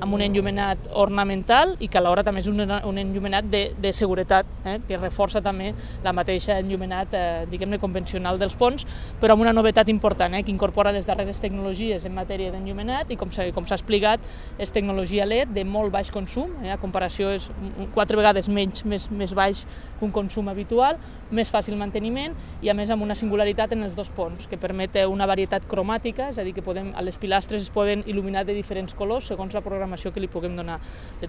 amb un enllumenat ornamental i que alhora també és un enllumenat de seguretat, que reforça també la mateixa enllumenat, diguem-ne, convencional dels ponts, però amb una novetat important, que incorpora les darreres tecnologies en matèria d'enllumenat i, com s'ha explicat, és tecnologia LED de molt baix consum, a comparació és 4 vegades més baix que un consum habitual, més fàcil manteniment i, a més, amb una singularitat en els dos ponts, que permet una varietat cromàtica, és a dir, que les pilastres es poden il·luminar de diferents colors segons la programació que li puguem donar.